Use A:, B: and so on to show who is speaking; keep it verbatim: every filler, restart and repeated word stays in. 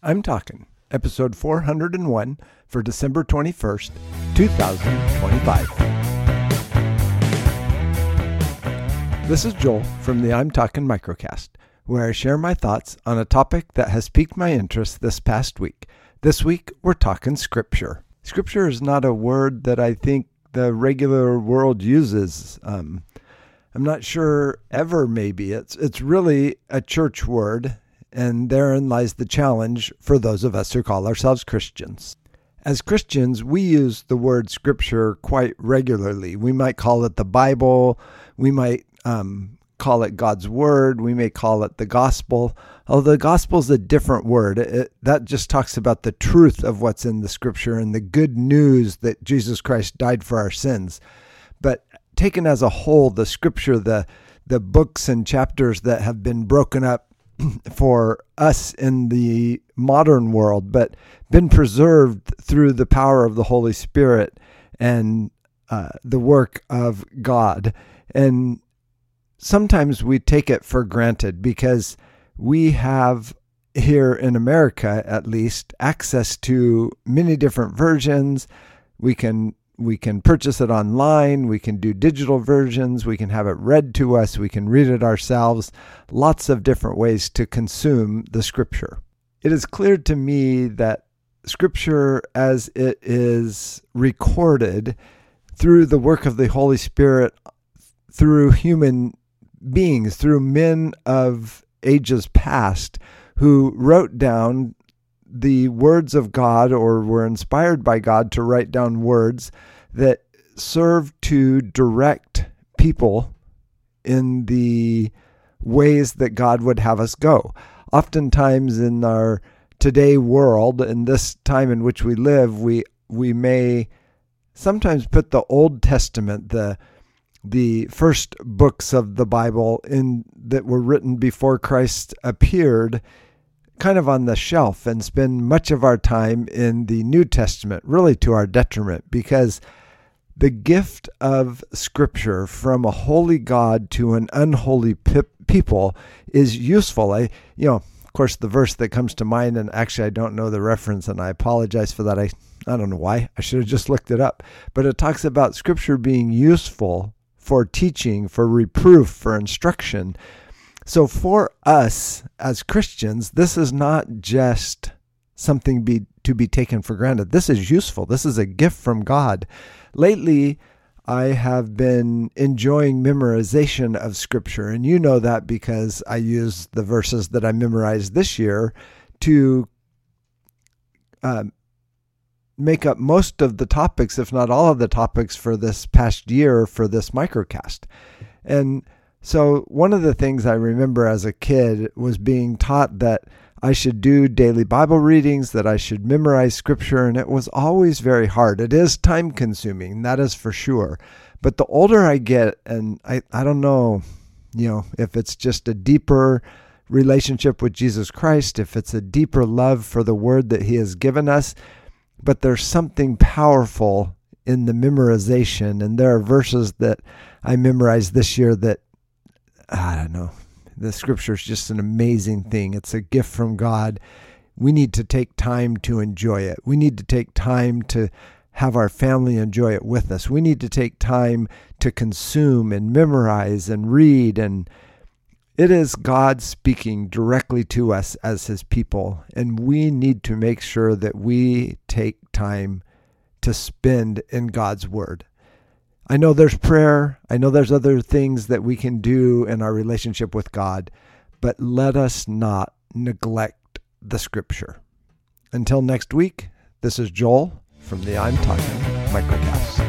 A: I'm Talking, episode four hundred one for December twenty-first, two thousand twenty-five. This is Joel from the I'm Talking Microcast, where I share my thoughts on a topic that has piqued my interest this past week. This week, we're talking Scripture. Scripture is not a word that I think the regular world uses. Um, I'm not sure ever, maybe. It's, it's really a church word, and therein lies the challenge for those of us who call ourselves Christians. As Christians, we use the word Scripture quite regularly. We might call it the Bible. We might um, call it God's Word. We may call it the Gospel. Although the Gospel is a different word. It, that just talks about the truth of what's in the Scripture and the good news that Jesus Christ died for our sins. But taken as a whole, the Scripture, the the books and chapters that have been broken up for us in the modern world, but been preserved through the power of the Holy Spirit and uh, the work of God. And sometimes we take it for granted because we have here in America, at least, access to many different versions. We can We can purchase it online, we can do digital versions, we can have it read to us, we can read it ourselves, lots of different ways to consume the Scripture. It is clear to me that Scripture, as it is recorded through the work of the Holy Spirit, through human beings, through men of ages past who wrote down the words of God or were inspired by God to write down words that serve to direct people in the ways that God would have us go. Oftentimes in our today world, in this time in which we live, we we may sometimes put the Old Testament, the the first books of the Bible in that were written before Christ appeared, kind of on the shelf, and spend much of our time in the New Testament, really to our detriment, because the gift of Scripture from a holy God to an unholy pe- people is useful. I, you know, of course, the verse that comes to mind, and actually I don't know the reference, and I apologize for that. I, I don't know why. I should have just looked it up. But it talks about Scripture being useful for teaching, for reproof, for instruction. So for us as Christians, this is not just something be, to be taken for granted. This is useful. This is a gift from God. Lately, I have been enjoying memorization of Scripture, and you know that because I use the verses that I memorized this year to uh, make up most of the topics, if not all of the topics for this past year for this microcast. And so one of the things I remember as a kid was being taught that I should do daily Bible readings, that I should memorize Scripture, and it was always very hard. It is time consuming, that is for sure. But the older I get, and I, I don't know, you know, if it's just a deeper relationship with Jesus Christ, if it's a deeper love for the Word that He has given us, but there's something powerful in the memorization, and there are verses that I memorized this year that I don't know. The Scripture is just an amazing thing. It's a gift from God. We need to take time to enjoy it. We need to take time to have our family enjoy it with us. We need to take time to consume and memorize and read. And it is God speaking directly to us as His people. And we need to make sure that we take time to spend in God's Word. I know there's prayer. I know there's other things that we can do in our relationship with God, but let us not neglect the Scripture. Until next week, this is Joel from the I'm Talking Microcast.